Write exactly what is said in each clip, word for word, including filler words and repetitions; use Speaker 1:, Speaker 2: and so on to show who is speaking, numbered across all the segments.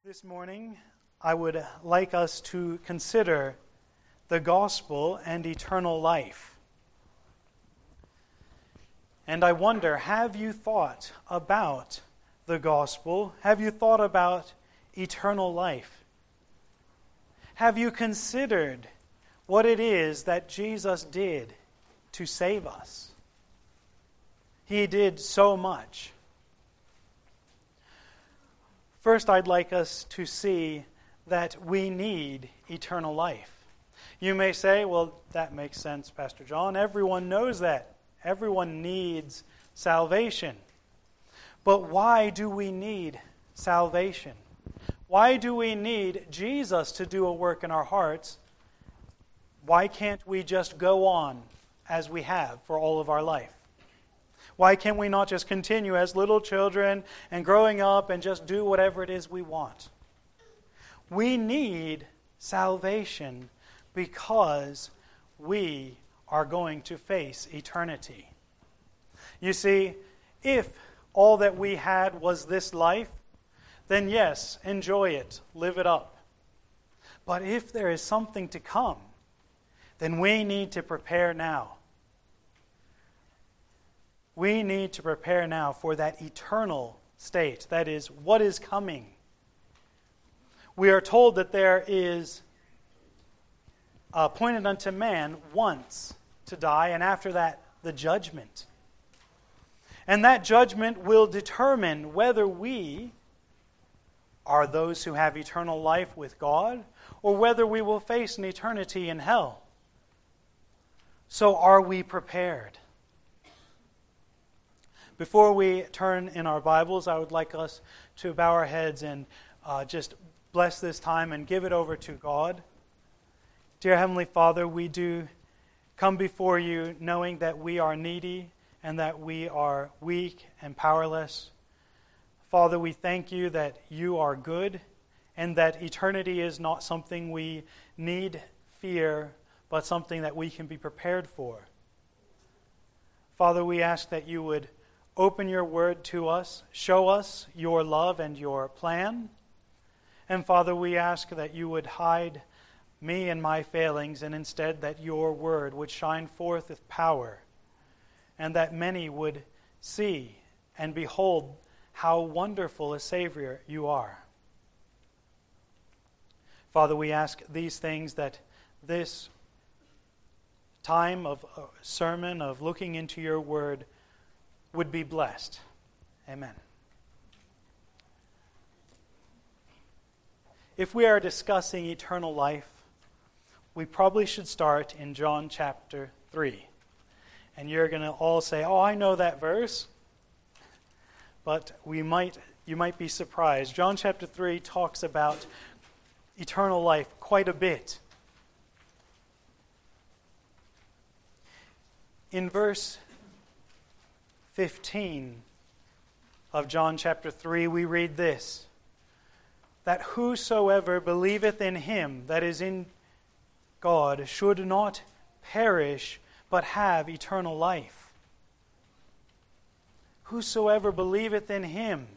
Speaker 1: This morning, I would like us to consider the gospel and eternal life. And I wonder, have you thought about the gospel? Have you thought about eternal life? Have you considered what it is that Jesus did to save us? He did so much. First, I'd like us to see that we need eternal life. You may say, well, that makes sense, Pastor John. Everyone knows that. Everyone needs salvation. But why do we need salvation? Why do we need Jesus to do a work in our hearts? Why can't we just go on as we have for all of our life? Why can't we not just continue as little children and growing up and just do whatever it is we want? We need salvation because we are going to face eternity. You see, if all that we had was this life, then yes, enjoy it, live it up. But if there is something to come, then we need to prepare now. We need to prepare now for that eternal state. That is, what is coming. We are told that there is appointed unto man once to die, and after that, the judgment. And that judgment will determine whether we are those who have eternal life with God, or whether we will face an eternity in hell. So are we prepared? Before we turn in our Bibles, I would like us to bow our heads and uh, just bless this time and give it over to God. Dear Heavenly Father, we do come before you knowing that we are needy and that we are weak and powerless. Father, we thank you that you are good and that eternity is not something we need fear, but something that we can be prepared for. Father, we ask that you would open your word to us, show us your love and your plan. And Father, we ask that you would hide me and my failings, and instead that your word would shine forth with power, and that many would see and behold how wonderful a Savior you are. Father, we ask these things, that this time of sermon, of looking into your word, would be blessed. Amen. If we are discussing eternal life, we probably should start in John chapter three. And you're going to all say, oh, I know that verse. But we might, you might be surprised. John chapter three talks about eternal life quite a bit. In verse fifteen of John chapter three, we read this, that whosoever believeth in him that is in God should not perish, but have eternal life. Whosoever believeth in him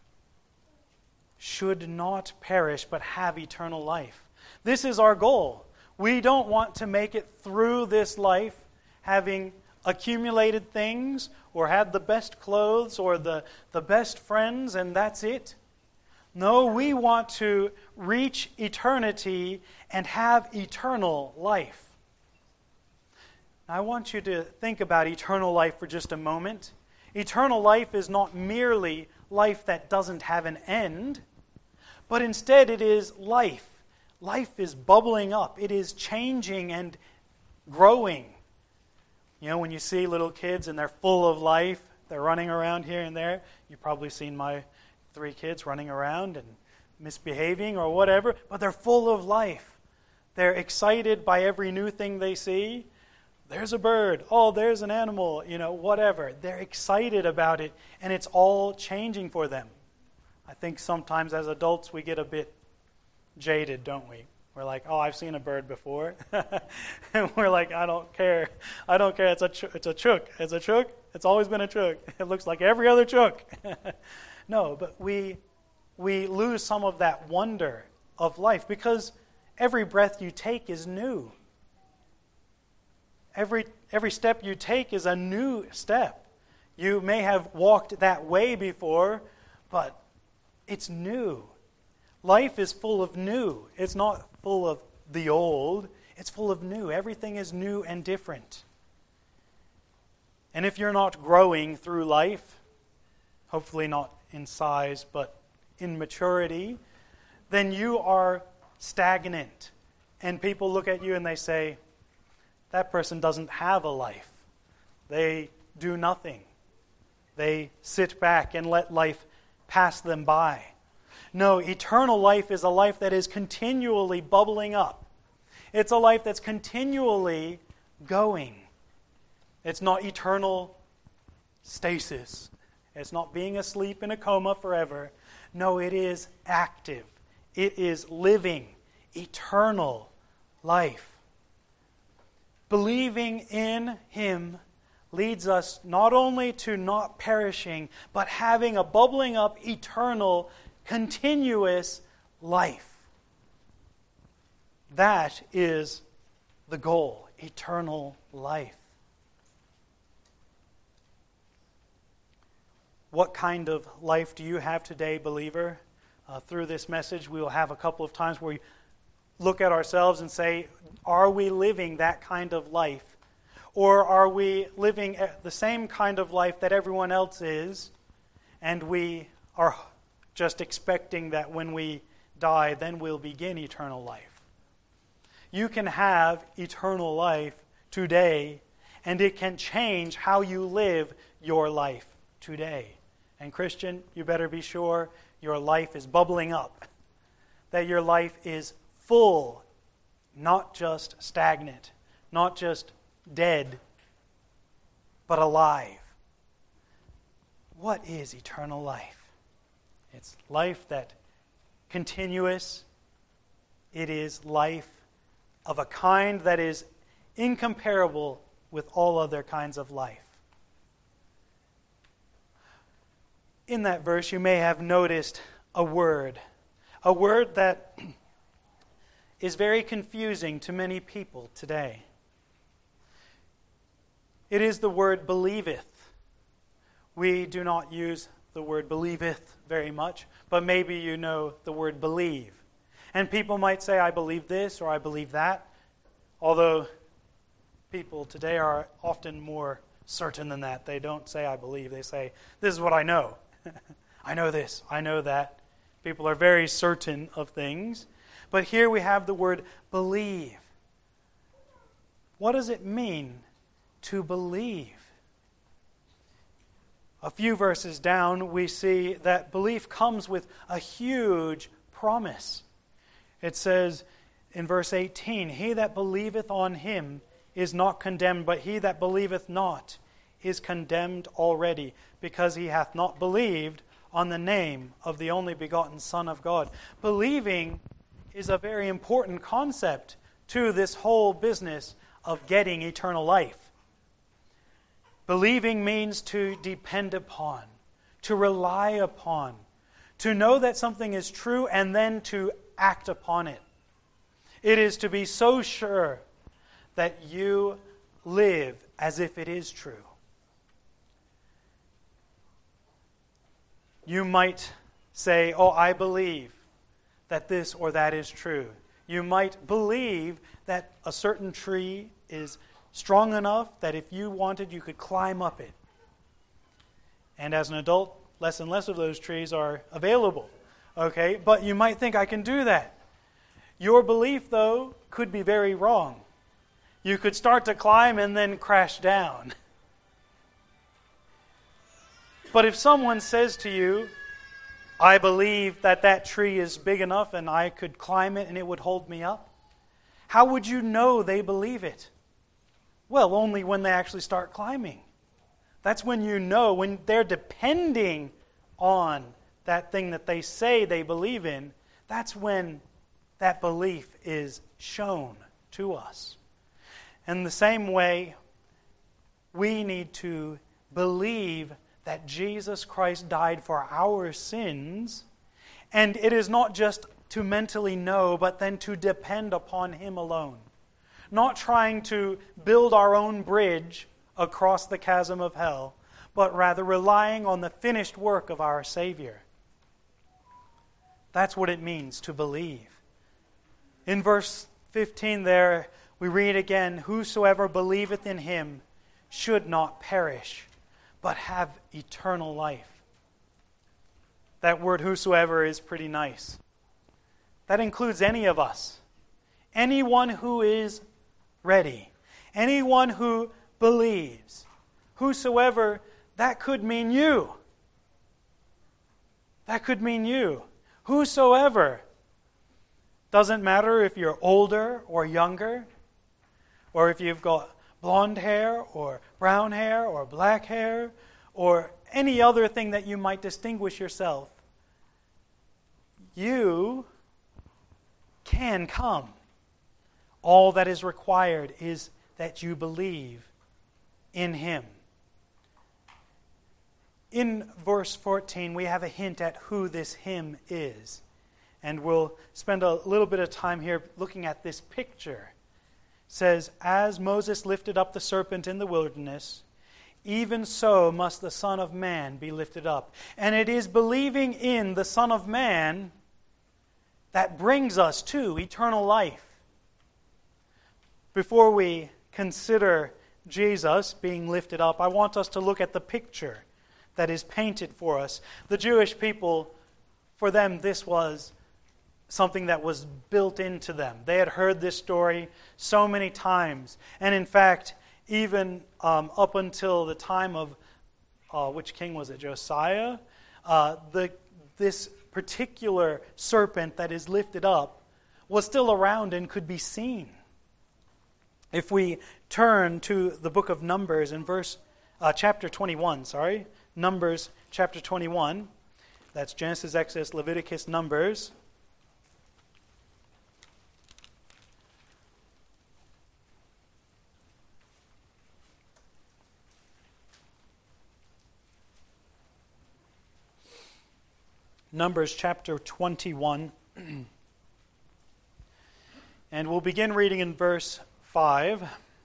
Speaker 1: should not perish, but have eternal life. This is our goal. We don't want to make it through this life having accumulated things, or had the best clothes, or the, the best friends, and that's it. No, we want to reach eternity and have eternal life. Now, I want you to think about eternal life for just a moment. Eternal life is not merely life that doesn't have an end, but instead it is life. Life is bubbling up. It is changing and growing. You know, when you see little kids and they're full of life, they're running around here and there. You've probably seen my three kids running around and misbehaving or whatever, but they're full of life. They're excited by every new thing they see. There's a bird. Oh, there's an animal, you know, whatever. They're excited about it, and it's all changing for them. I think sometimes as adults we get a bit jaded, don't we? We're like, oh, I've seen a bird before. And we're like, I don't care. I don't care. It's a, ch- it's a chook. It's a chook. It's always been a chook. It looks like every other chook. No, but we we lose some of that wonder of life, because every breath you take is new. Every, every step you take is a new step. You may have walked that way before, but it's new. Life is full of new. It's not full of the old. It's full of new. Everything is new and different. And if you're not growing through life, hopefully not in size, but in maturity, then you are stagnant. And people look at you and they say, that person doesn't have a life. They do nothing. They sit back and let life pass them by. No, eternal life is a life that is continually bubbling up. It's a life that's continually going. It's not eternal stasis. It's not being asleep in a coma forever. No, it is active. It is living, eternal life. Believing in Him leads us not only to not perishing, but having a bubbling up, eternal, continuous life. That is the goal, eternal life. What kind of life do you have today, believer? Uh, through this message, we will have a couple of times where we look at ourselves and say, are we living that kind of life? Or are we living the same kind of life that everyone else is, and we are just expecting that when we die, then we'll begin eternal life? You can have eternal life today, and it can change how you live your life today. And Christian, you better be sure your life is bubbling up, that your life is full, not just stagnant, not just dead, but alive. What is eternal life? It's life that continuous. It is life of a kind that is incomparable with all other kinds of life. In that verse, you may have noticed a word, a word that is very confusing to many people today. It is the word believeth. We do not use the word believeth very much, but maybe you know the word believe. And people might say, I believe this or I believe that, although people today are often more certain than that. They don't say I believe, they say, this is what I know. I know this, I know that. People are very certain of things. But here we have the word believe. What does it mean to believe? A few verses down, we see that belief comes with a huge promise. It says in verse eighteen, he that believeth on Him is not condemned, but he that believeth not is condemned already, because he hath not believed on the name of the only begotten Son of God. Believing is a very important concept to this whole business of getting eternal life. Believing means to depend upon, to rely upon, to know that something is true and then to act upon it. It is to be so sure that you live as if it is true. You might say, oh, I believe that this or that is true. You might believe that a certain tree is strong enough that if you wanted, you could climb up it. And as an adult, less and less of those trees are available. Okay, but you might think, I can do that. Your belief, though, could be very wrong. You could start to climb and then crash down. But if someone says to you, I believe that that tree is big enough and I could climb it and it would hold me up, how would you know they believe it? Well, only when they actually start climbing. That's when you know, when they're depending on that thing that they say they believe in, that's when that belief is shown to us. In the same way, we need to believe that Jesus Christ died for our sins And it is not just to mentally know, but then to depend upon Him alone. Not trying to build our own bridge across the chasm of hell, but rather relying on the finished work of our Savior. That's what it means to believe. In verse fifteen there, we read again, "Whosoever believeth in Him should not perish, but have eternal life." That word whosoever is pretty nice. That includes any of us. Anyone who is ready. Anyone who believes. Whosoever, that could mean you. That could mean you. Whosoever. Doesn't matter if you're older or younger, or if you've got blonde hair or brown hair or black hair, or any other thing that you might distinguish yourself. You can come. All that is required is that you believe in Him. In verse fourteen, we have a hint at who this Him is. And we'll spend a little bit of time here looking at this picture. It says, "As Moses lifted up the serpent in the wilderness, even so must the Son of Man be lifted up." And it is believing in the Son of Man that brings us to eternal life. Before we consider Jesus being lifted up, I want us to look at the picture that is painted for us. The Jewish people, for them, this was something that was built into them. They had heard this story so many times. And in fact, even um, up until the time of, uh, which king was it, Josiah? Uh, the this particular serpent that is lifted up was still around and could be seen. If we turn to the book of Numbers in verse, uh, chapter twenty-one, sorry, Numbers chapter twenty-one, that's Genesis, Exodus, Leviticus, Numbers. Numbers chapter twenty-one. And we'll begin reading in verse five.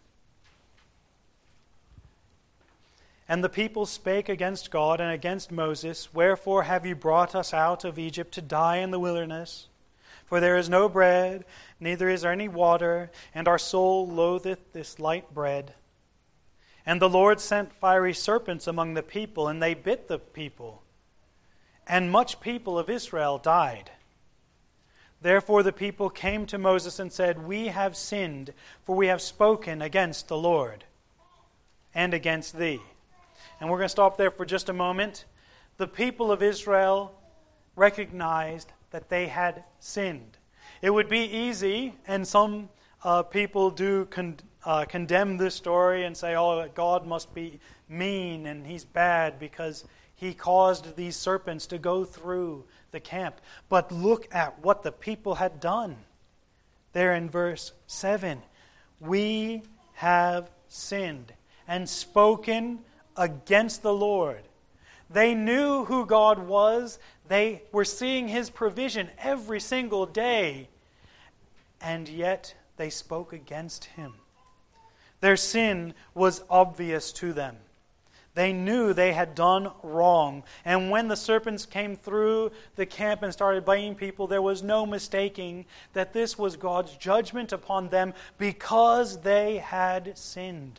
Speaker 1: "And the people spake against God and against Moses, Wherefore have you brought us out of Egypt to die in the wilderness? For there is no bread, neither is there any water, and our soul loatheth this light bread. And the Lord sent fiery serpents among the people, and they bit the people. And much people of Israel died. Therefore the people came to Moses and said, We have sinned, for we have spoken against the Lord and against thee." And we're going to stop there for just a moment. The people of Israel recognized that they had sinned. It would be easy, and some uh, people do con- uh, condemn this story and say, oh, God must be mean and He's bad because He caused these serpents to go through the camp. But look at what the people had done. There in verse seven, "We have sinned and spoken against the Lord." They knew who God was. They were seeing His provision every single day. And yet they spoke against Him. Their sin was obvious to them. They knew they had done wrong. And when the serpents came through the camp and started biting people, there was no mistaking that this was God's judgment upon them because they had sinned.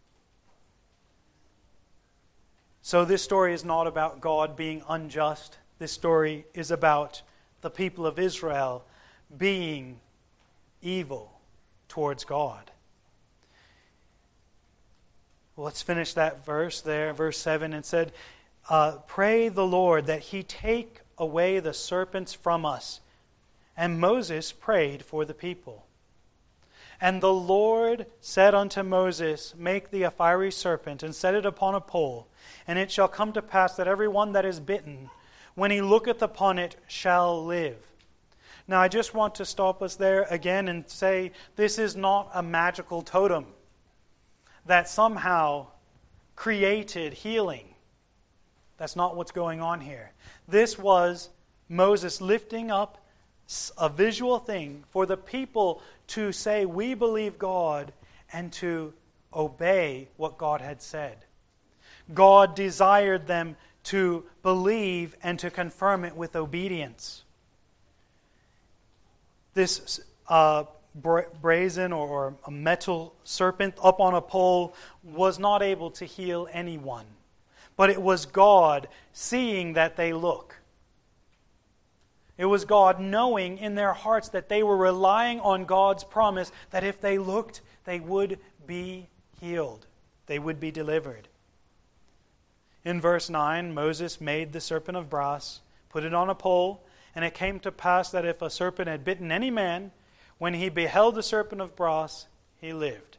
Speaker 1: So this story is not about God being unjust. This story is about the people of Israel being evil towards God. Well, let's finish that verse there, verse seven. It said, uh, "Pray the Lord that He take away the serpents from us." And Moses prayed for the people. "And the Lord said unto Moses, Make thee a fiery serpent, and set it upon a pole. And it shall come to pass that every one that is bitten, when he looketh upon it, shall live." Now I just want to stop us there again and say this is not a magical totem that somehow created healing. That's not what's going on here. This was Moses lifting up a visual thing for the people to say, we believe God, and to obey what God had said. God desired them to believe and to confirm it with obedience. This uh, bra- brazen or, or a metal serpent up on a pole was not able to heal anyone. But it was God seeing that they look. It was God knowing in their hearts that they were relying on God's promise that if they looked, they would be healed. They would be delivered. In verse nine, Moses made the serpent of brass, put it on a pole, and it came to pass that if a serpent had bitten any man, when he beheld the serpent of brass, he lived.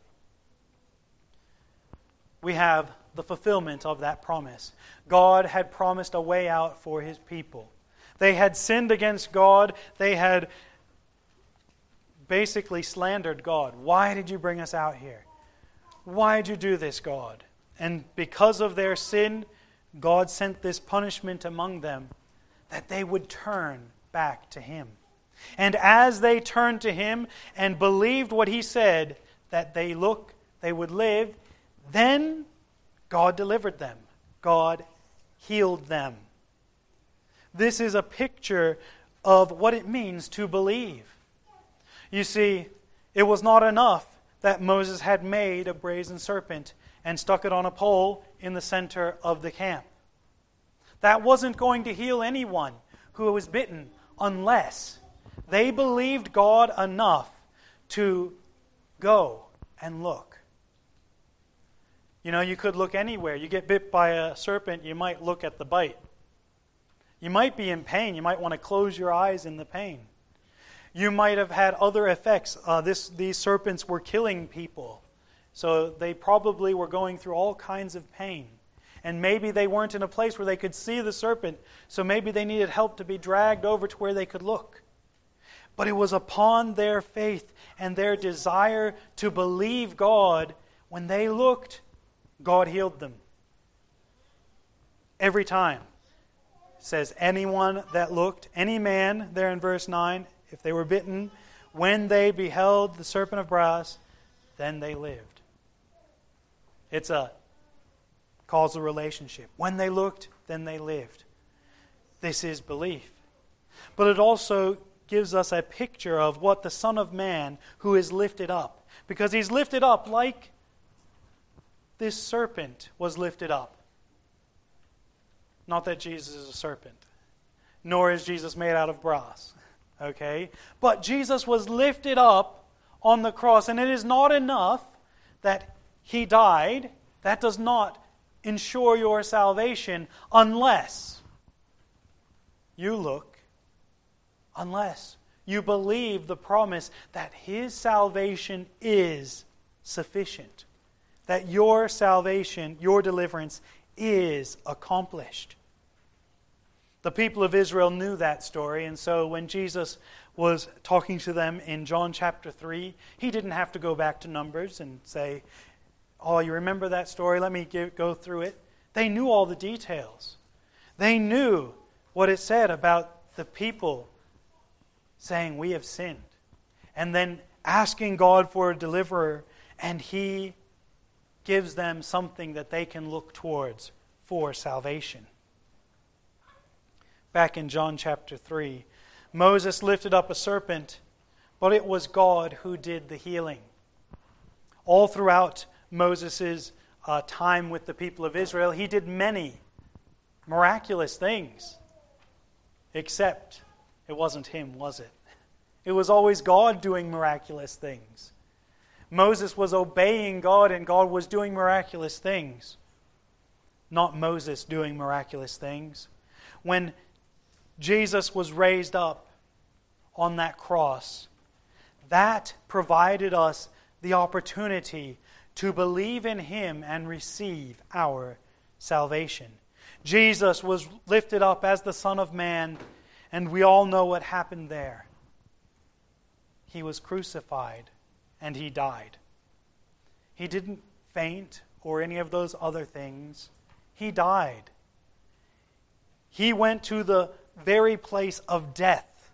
Speaker 1: We have the fulfillment of that promise. God had promised a way out for His people. They had sinned against God. They had basically slandered God. Why did you bring us out here? Why did you do this, God? And because of their sin, God sent this punishment among them that they would turn back to Him. And as they turned to Him and believed what He said, that they look, they would live, then God delivered them. God healed them. This is a picture of what it means to believe. You see, it was not enough that Moses had made a brazen serpent and stuck it on a pole in the center of the camp. That wasn't going to heal anyone who was bitten unless they believed God enough to go and look. You know, you could look anywhere. You get bit by a serpent, you might look at the bite. You might be in pain. You might want to close your eyes in the pain. You might have had other effects. Uh, this, these serpents were killing people. So they probably were going through all kinds of pain. And maybe they weren't in a place where they could see the serpent. So maybe they needed help to be dragged over to where they could look. But it was upon their faith and their desire to believe God. When they looked, God healed them. Every time. It says, anyone that looked, any man, there in verse nine, if they were bitten, when they beheld the serpent of brass, then they lived. It's a causal relationship. When they looked, then they lived. This is belief. But it also gives us a picture of what the Son of Man who is lifted up. Because He's lifted up like this serpent was lifted up. Not that Jesus is a serpent, nor is Jesus made out of brass. Okay? But Jesus was lifted up on the cross, and it is not enough that He died. That does not ensure your salvation unless you look, unless you believe the promise that His salvation is sufficient, that your salvation, your deliverance is accomplished. The people of Israel knew that story, and so when Jesus was talking to them in John chapter three, He didn't have to go back to Numbers and say, oh, you remember that story? Let me give, go through it. They knew all the details. They knew what it said about the people saying, we have sinned. And then asking God for a deliverer, and He gives them something that they can look towards for salvation. Back in John chapter three, Moses lifted up a serpent, but it was God who did the healing. All throughout Moses' uh, time with the people of Israel, he did many miraculous things, except it wasn't him, was it? It was always God doing miraculous things. Moses was obeying God, and God was doing miraculous things. Not Moses doing miraculous things. When Jesus was raised up on that cross, that provided us the opportunity to believe in Him and receive our salvation. Jesus was lifted up as the Son of Man, and we all know what happened there. He was crucified and He died. He didn't faint or any of those other things. He died. He went to the very place of death.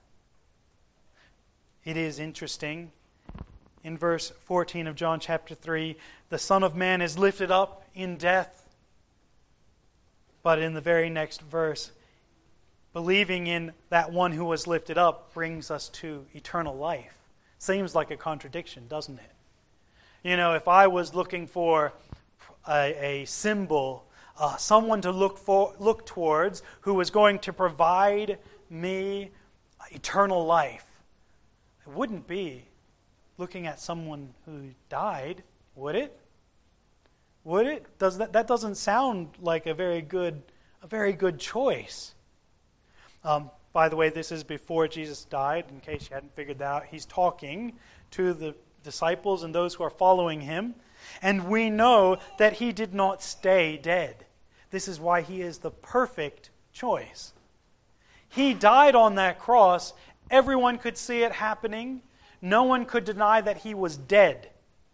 Speaker 1: It is interesting. In verse fourteen of John chapter three, the Son of Man is lifted up in death. But in the very next verse, believing in that one who was lifted up brings us to eternal life. Seems like a contradiction, doesn't it? You know, if I was looking for a, a symbol, uh, someone to look for, look towards who was going to provide me eternal life, it wouldn't be looking at someone who died, would it? Would it? Does that that doesn't sound like a very good a very good choice. Um, by the way, this is before Jesus died. In case you hadn't figured that out, he's talking to the disciples and those who are following him, and we know that he did not stay dead. This is why he is the perfect choice. He died on that cross. Everyone could see it happening. No one could deny that he was dead.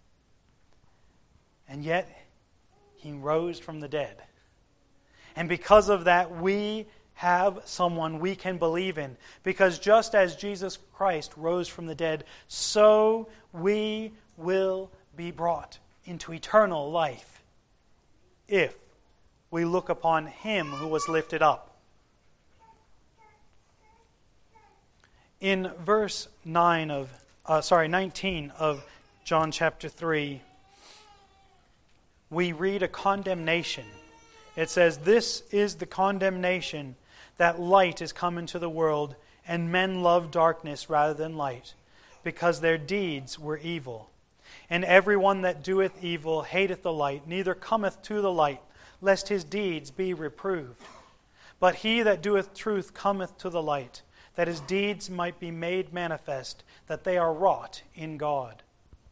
Speaker 1: And yet, he rose from the dead. And because of that, we have someone we can believe in. Because just as Jesus Christ rose from the dead, so we will be brought into eternal life if we look upon him who was lifted up. In verse nine of uh, sorry nineteen of John chapter three, we read a condemnation. It says, "This is the condemnation, that light is come into the world, and men love darkness rather than light, because their deeds were evil. And every one that doeth evil hateth the light, neither cometh to the light, lest his deeds be reproved. But he that doeth truth cometh to the light, that his deeds might be made manifest, that they are wrought in God."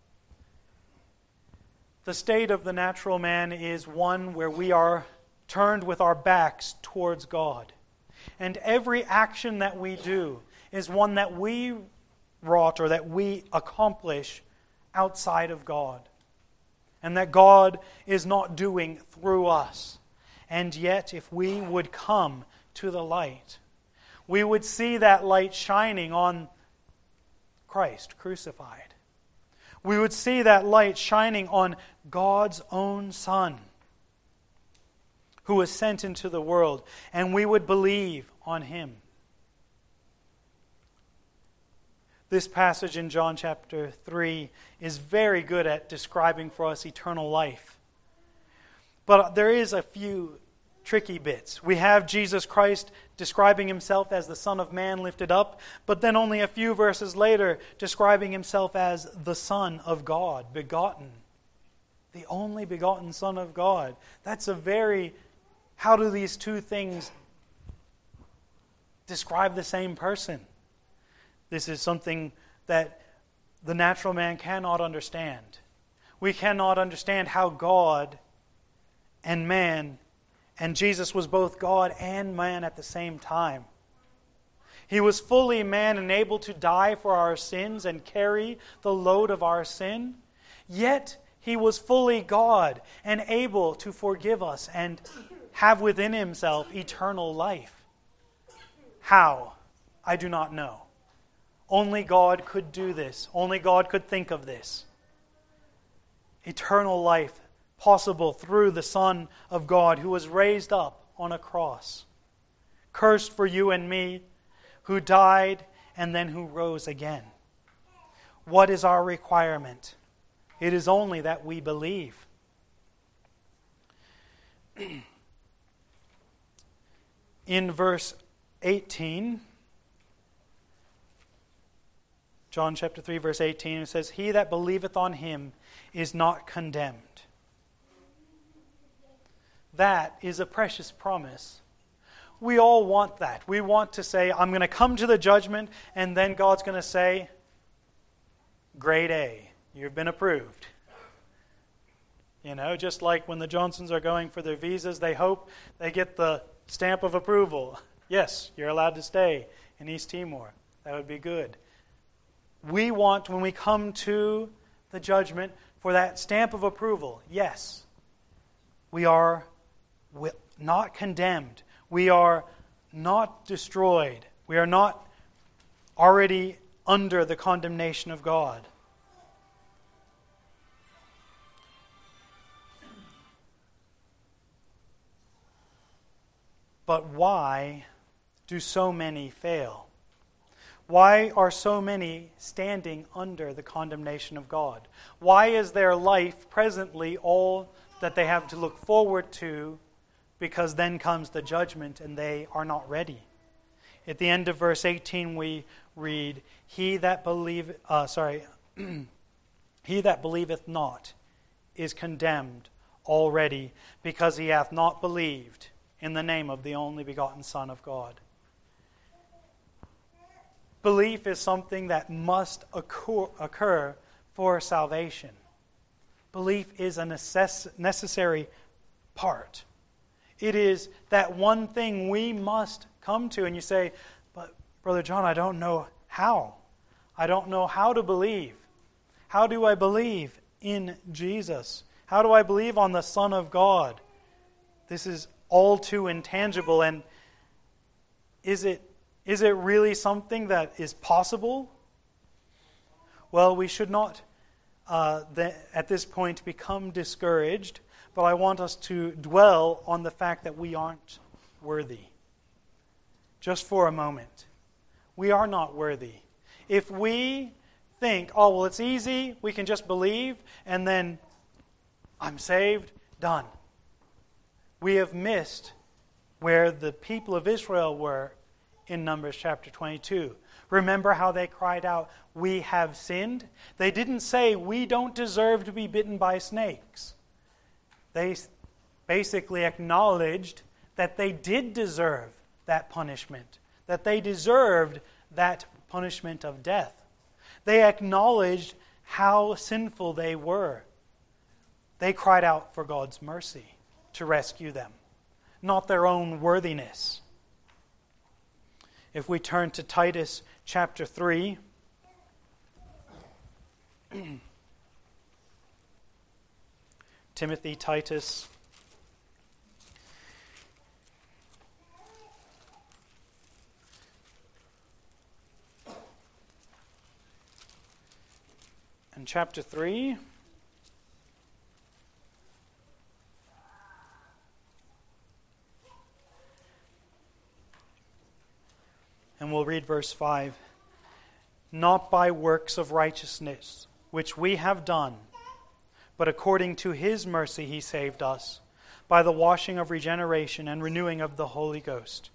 Speaker 1: The state of the natural man is one where we are turned with our backs towards God. And every action that we do is one that we wrought or that we accomplish outside of God. And that God is not doing through us. And yet, if we would come to the light, we would see that light shining on Christ crucified. We would see that light shining on God's own Son, who was sent into the world, and we would believe on him. This passage in John chapter three is very good at describing for us eternal life. But there is a few tricky bits. We have Jesus Christ describing himself as the Son of Man lifted up, but then only a few verses later describing himself as the Son of God, begotten. The only begotten Son of God. That's a very... How do these two things describe the same person? This is something that the natural man cannot understand. We cannot understand how God and man, and Jesus was both God and man at the same time. He was fully man and able to die for our sins and carry the load of our sin, yet he was fully God and able to forgive us and have within himself eternal life. How? I do not know. Only God could do this. Only God could think of this. Eternal life possible through the Son of God who was raised up on a cross. Cursed for you and me, who died and then who rose again. What is our requirement? It is only that we believe. In verse eighteen, John chapter three, verse eighteen, it says, "He that believeth on him is not condemned." That is a precious promise. We all want that. We want to say, I'm going to come to the judgment, and then God's going to say, grade A, you've been approved. You know, just like when the Johnsons are going for their visas, they hope they get the stamp of approval. Yes, you're allowed to stay in East Timor. That would be good. We want, when we come to the judgment, for that stamp of approval. Yes, we are not condemned. We are not destroyed. We are not already under the condemnation of God. But why do so many fail? Why are so many standing under the condemnation of God? Why is their life presently all that they have to look forward to, because then comes the judgment and they are not ready? At the end of verse eighteen we read, He that believe, uh, sorry, he that believeth not is condemned already, because he hath not believed in the name of the only begotten Son of God. Belief is something that must occur, occur for salvation. Belief is a necess- necessary part. It is that one thing we must come to. And you say, but Brother John, I don't know how. I don't know how to believe. How do I believe in Jesus? How do I believe on the Son of God? This is all too intangible. And is it is it really something that is possible? Well, we should not uh, th- at this point become discouraged, but I want us to dwell on the fact that we aren't worthy. Just for a moment. We are not worthy. If we think, oh, well, it's easy, we can just believe, and then I'm saved, done. We have missed where the people of Israel were in Numbers chapter twenty-two. Remember how they cried out, we have sinned? They didn't say, we don't deserve to be bitten by snakes. They basically acknowledged that they did deserve that punishment, that they deserved that punishment of death. They acknowledged how sinful they were. They cried out for God's mercy to rescue them, not their own worthiness. If we turn to Titus chapter three, Timothy, Titus, and chapter three, and we'll read verse five. Not by works of righteousness, which we have done, but according to His mercy He saved us, by the washing of regeneration and renewing of the Holy Ghost.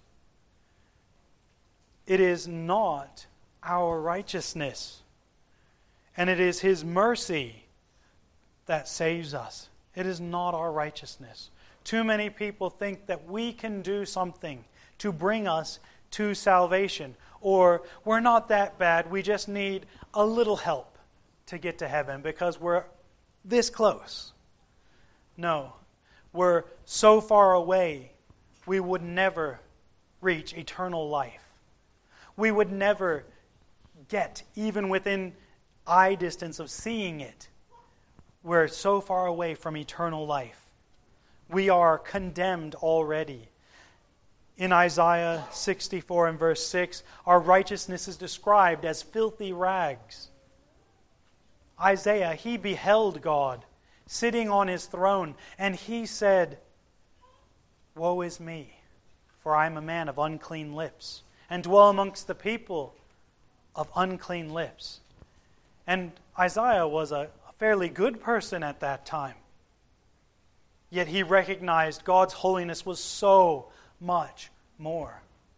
Speaker 1: It is not our righteousness, and it is His mercy that saves us. It is not our righteousness. Too many people think that we can do something to bring us to salvation, or we're not that bad, we just need a little help to get to heaven because we're this close. No, we're so far away, we would never reach eternal life. We would never get even within eye distance of seeing it. We're so far away from eternal life. We are condemned already. In Isaiah sixty-four and verse six, our righteousness is described as filthy rags. Isaiah, he beheld God sitting on His throne, and he said, woe is me, for I am a man of unclean lips, and dwell amongst the people of unclean lips. And Isaiah was a fairly good person at that time. Yet he recognized God's holiness was so much more.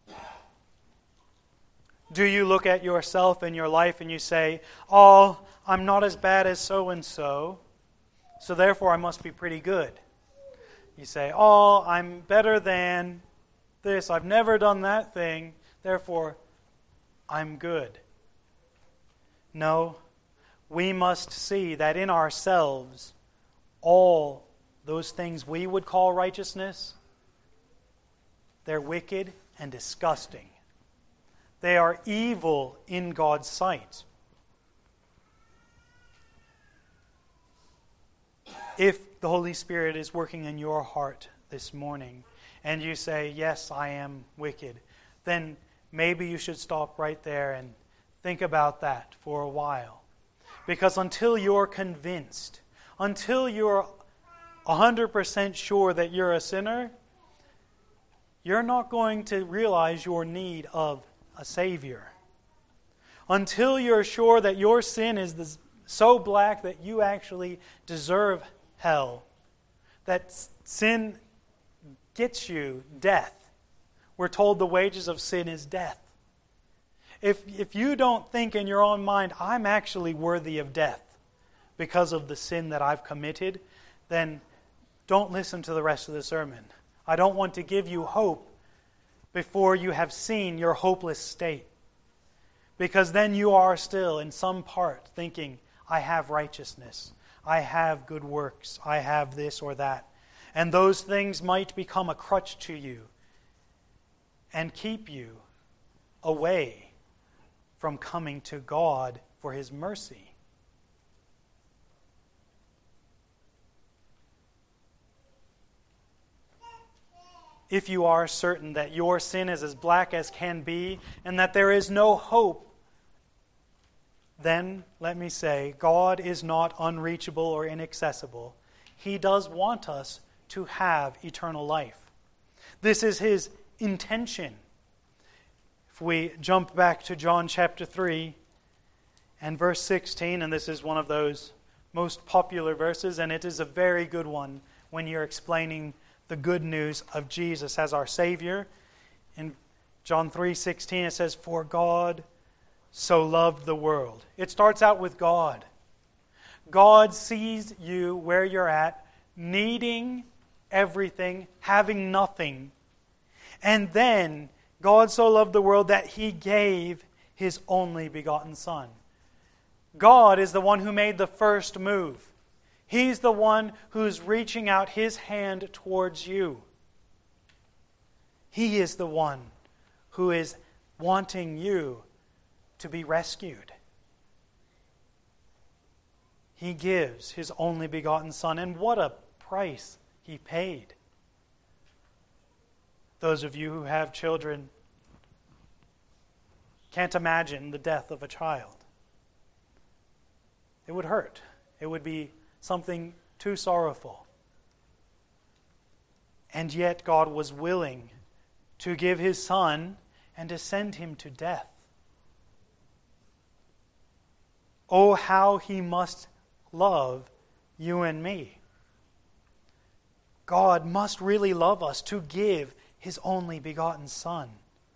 Speaker 1: Do you look at yourself and your life and you say, oh, I'm not as bad as so-and-so, so therefore I must be pretty good. You say, oh, I'm better than this, I've never done that thing, therefore I'm good. No, we must see that in ourselves, all those things we would call righteousness, they're wicked and disgusting. They are evil in God's sight. If the Holy Spirit is working in your heart this morning, and you say, yes, I am wicked, then maybe you should stop right there and think about that for a while. Because until you're convinced, until you're one hundred percent sure that you're a sinner, you're not going to realize your need of a Savior. Until you're sure that your sin is this, so black that you actually deserve hell, that sin gets you death. We're told the wages of sin is death. If, if you don't think in your own mind, I'm actually worthy of death because of the sin that I've committed, then don't listen to the rest of the sermon. I don't want to give you hope before you have seen your hopeless state. Because then you are still in some part thinking, I have righteousness, I have good works, I have this or that. And those things might become a crutch to you and keep you away from coming to God for His mercy. If you are certain that your sin is as black as can be and that there is no hope, then let me say, God is not unreachable or inaccessible. He does want us to have eternal life. This is His intention. If we jump back to John chapter three and verse sixteen, and this is one of those most popular verses, and it is a very good one when you're explaining the good news of Jesus as our Savior. In John three sixteen it says, "For God so loved the world." It starts out with God. God sees you where you're at, needing everything, having nothing. And then God so loved the world that He gave His only begotten Son. God is the one who made the first move. He's the one who's reaching out His hand towards you. He is the one who is wanting you to be rescued. He gives His only begotten Son, and what a price He paid. Those of you who have children can't imagine the death of a child. It would hurt. It would be something too sorrowful. And yet God was willing to give His Son and to send Him to death. Oh, how He must love you and me. God must really love us to give His only begotten Son.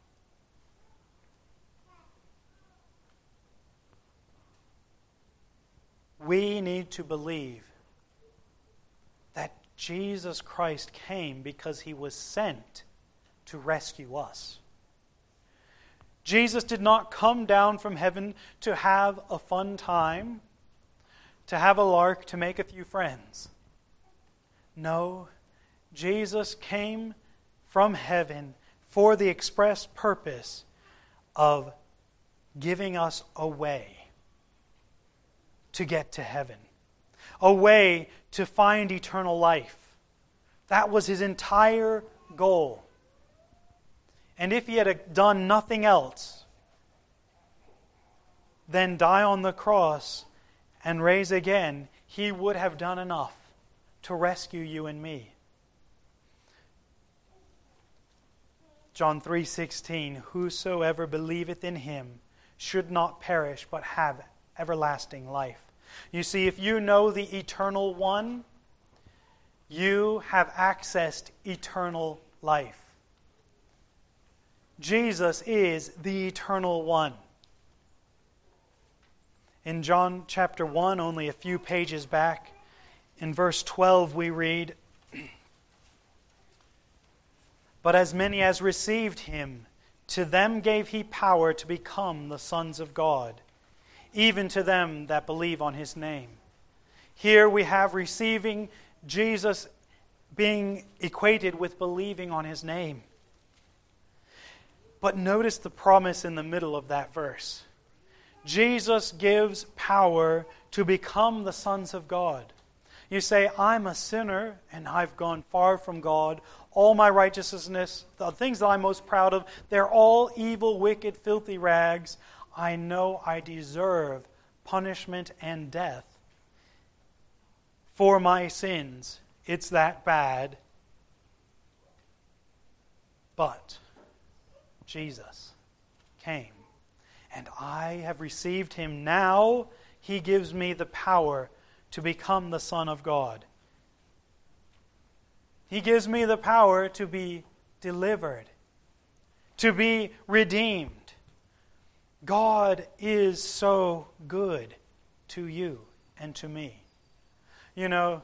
Speaker 1: We need to believe that Jesus Christ came because He was sent to rescue us. Jesus did not come down from heaven to have a fun time, to have a lark, to make a few friends. No, Jesus came from heaven for the express purpose of giving us a way to get to heaven, a way to find eternal life. That was His entire goal. And if He had done nothing else than die on the cross and rise again, He would have done enough to rescue you and me. John three sixteen, "Whosoever believeth in Him should not perish, but have everlasting life." You see, if you know the Eternal One, you have accessed eternal life. Jesus is the Eternal One. In John chapter one, only a few pages back, in verse twelve we read, "But as many as received Him, to them gave He power to become the sons of God, even to them that believe on His name." Here we have receiving Jesus being equated with believing on His name. But notice the promise in the middle of that verse. Jesus gives power to become the sons of God. You say, I'm a sinner and I've gone far from God. All my righteousness, the things that I'm most proud of, they're all evil, wicked, filthy rags. I know I deserve punishment and death for my sins. It's that bad. But Jesus came, and I have received him. Now he gives me the power to become the Son of God. He gives me the power to be delivered, to be redeemed. God is so good to you and to me. You know,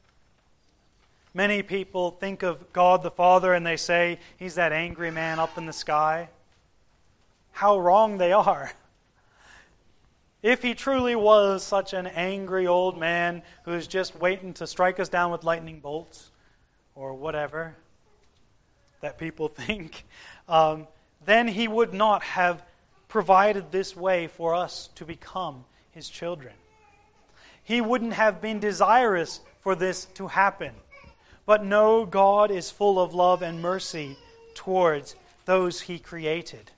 Speaker 1: many people think of God the Father and they say, he's that angry man up in the sky. How wrong they are. If he truly was such an angry old man who's just waiting to strike us down with lightning bolts or whatever that people think, um, then he would not have provided this way for us to become his children. He wouldn't have been desirous for this to happen. But no, God is full of love and mercy towards those he created.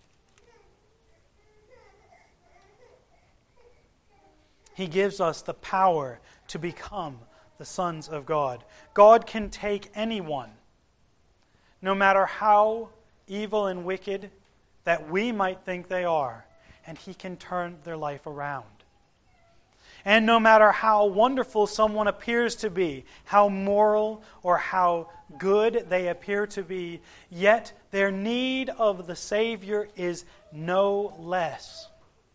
Speaker 1: He gives us the power to become the sons of God. God can take anyone, no matter how evil and wicked that we might think they are, and he can turn their life around. And no matter how wonderful someone appears to be, how moral or how good they appear to be, yet their need of the Savior is no less.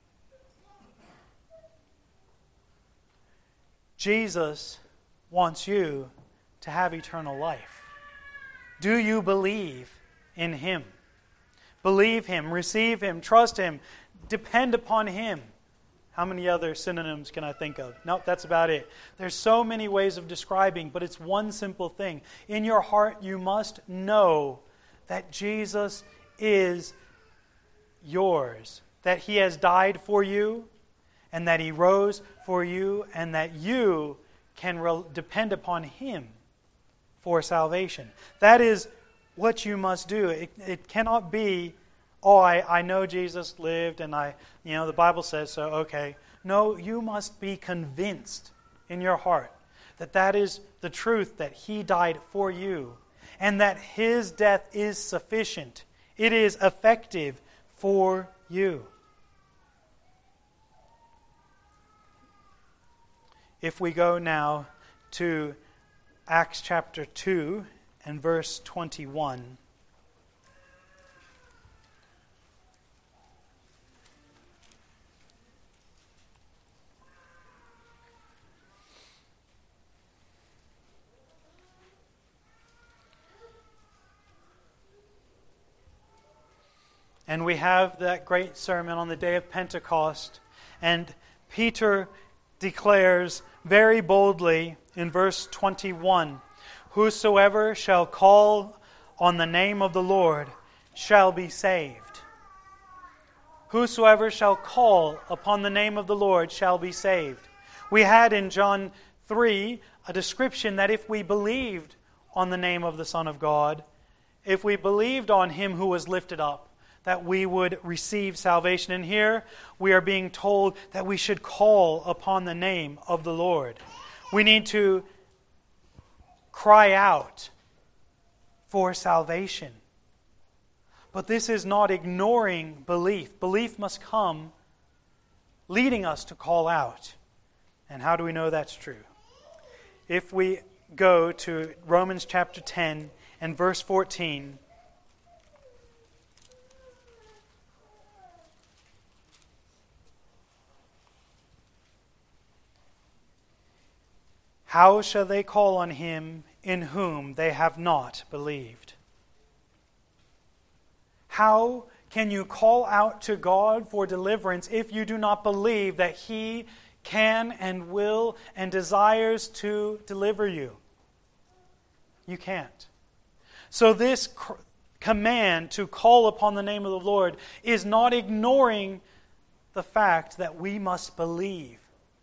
Speaker 1: Jesus wants you to have eternal life. Do you believe in him? Believe him, receive him, trust him, depend upon him. How many other synonyms can I think of? Nope, that's about it. There's so many ways of describing, but it's one simple thing. In your heart, you must know that Jesus is yours, that he has died for you, and that he rose for you, and that you can re- depend upon him for salvation. That is what you must do. It, it cannot be, oh, I, I know Jesus lived and I, you know, the Bible says so, okay. No, you must be convinced in your heart that that is the truth, that he died for you and that his death is sufficient. It is effective for you. If we go now to Acts chapter two and verse twenty-one. And we have that great sermon on the day of Pentecost, and Peter declares very boldly in verse twenty-one, "Whosoever shall call on the name of the Lord shall be saved." Whosoever shall call upon the name of the Lord shall be saved. We had in John three a description that if we believed on the name of the Son of God, if we believed on him who was lifted up, that we would receive salvation. And here we are being told that we should call upon the name of the Lord. We need to cry out for salvation. But this is not ignoring belief. Belief must come leading us to call out. And how do we know that's true? If we go to Romans chapter ten and verse fourteen, how shall they call on him in whom they have not believed? How can you call out to God for deliverance if you do not believe that he can and will and desires to deliver you? You can't. So this cr- command to call upon the name of the Lord is not ignoring the fact that we must believe.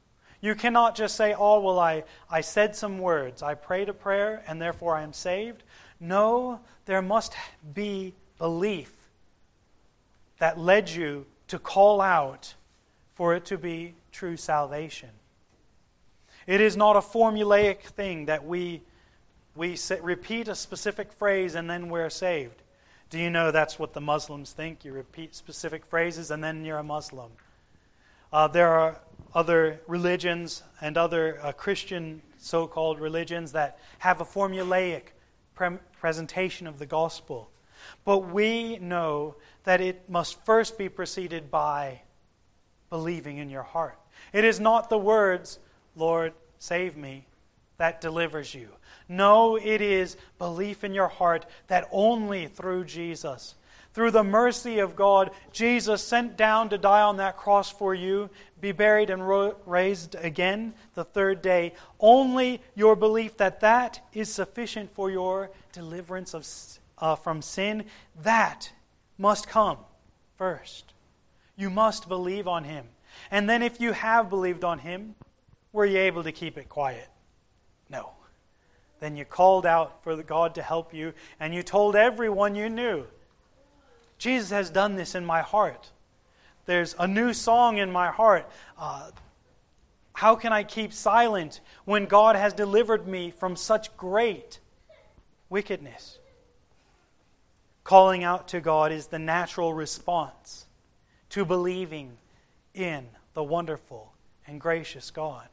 Speaker 1: You cannot just say, oh, well, I, I said some words. I prayed a prayer, and therefore I am saved. No, there must be belief that led you to call out for it to be true salvation. It is not a formulaic thing that we, we say, repeat a specific phrase and then we're saved. Do you know that's what the Muslims think? You repeat specific phrases and then you're a Muslim. Uh, there are other religions and other uh, Christian so-called religions that have a formulaic pre- presentation of the gospel. But we know that it must first be preceded by believing in your heart. It is not the words, Lord, save me, that delivers you. No, it is belief in your heart that only through Jesus, through the mercy of God, Jesus sent down to die on that cross for you, be buried and ro- raised again the third day. Only your belief that that is sufficient for your deliverance of, uh, from sin, that must come first. You must believe on Him. And then if you have believed on Him, were you able to keep it quiet? No. Then you called out for God to help you, and you told everyone you knew, Jesus has done this in my heart. There's a new song in my heart. Uh, how can I keep silent when God has delivered me from such great wickedness? Calling out to God is the natural response to believing in the wonderful and gracious God.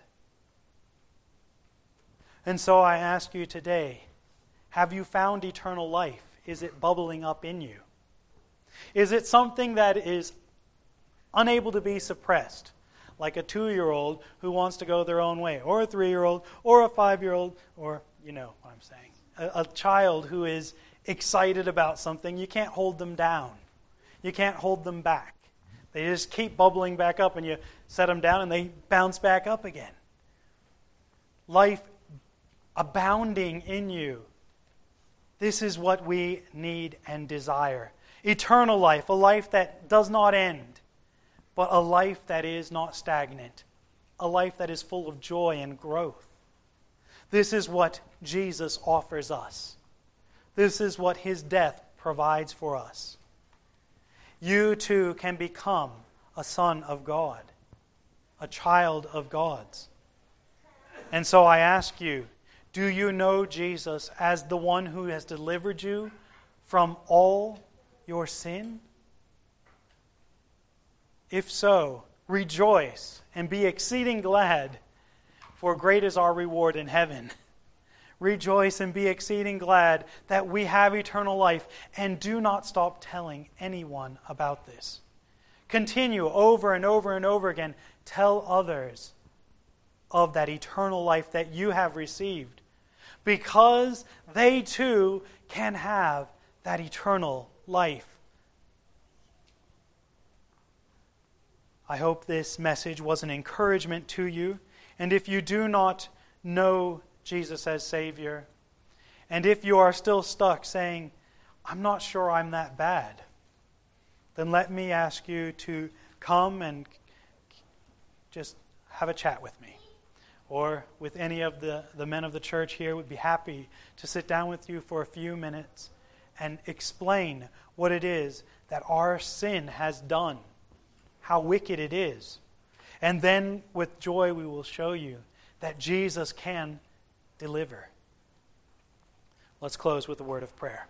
Speaker 1: And so I ask you today, have you found eternal life? Is it bubbling up in you? Is it something that is unable to be suppressed, like a two-year-old who wants to go their own way, or a three-year-old, or a five-year-old, or, you know what I'm saying, a, a child who is excited about something? You can't hold them down. You can't hold them back. They just keep bubbling back up, and you set them down, and they bounce back up again. Life abounding in you. This is what we need and desire. Eternal life, a life that does not end, but a life that is not stagnant, a life that is full of joy and growth. This is what Jesus offers us. This is what His death provides for us. You too can become a son of God, a child of God's. And so I ask you, do you know Jesus as the one who has delivered you from all your sin? If so, rejoice and be exceeding glad, for great is our reward in heaven. Rejoice and be exceeding glad that we have eternal life, and do not stop telling anyone about this. Continue over and over and over again. Tell others of that eternal life that you have received, because they too can have that eternal life. I hope this message was an encouragement to you. And if you do not know Jesus as Savior, and if you are still stuck saying, I'm not sure I'm that bad, then let me ask you to come and just have a chat with me. Or with any of the, the men of the church here, would be happy to sit down with you for a few minutes and explain what it is that our sin has done, how wicked it is. And then with joy we will show you that Jesus can deliver. Let's close with a word of prayer.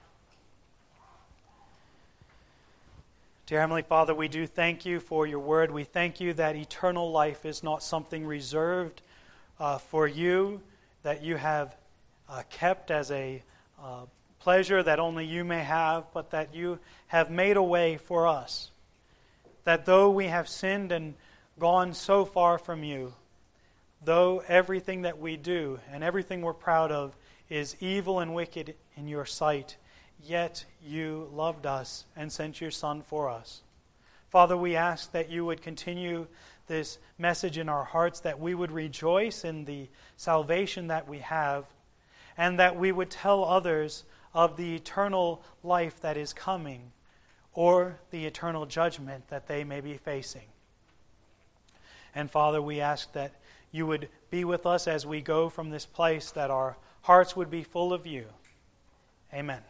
Speaker 1: Dear Heavenly Father, we do thank you for your word. We thank you that eternal life is not something reserved uh, for you, that you have uh, kept as a uh, pleasure that only you may have, but that you have made a way for us. That though we have sinned and gone so far from you, though everything that we do and everything we're proud of is evil and wicked in your sight, yet you loved us and sent your Son for us. Father, we ask that you would continue this message in our hearts, that we would rejoice in the salvation that we have, and that we would tell others of the eternal life that is coming, or the eternal judgment that they may be facing. And Father, we ask that you would be with us as we go from this place, that our hearts would be full of you. Amen.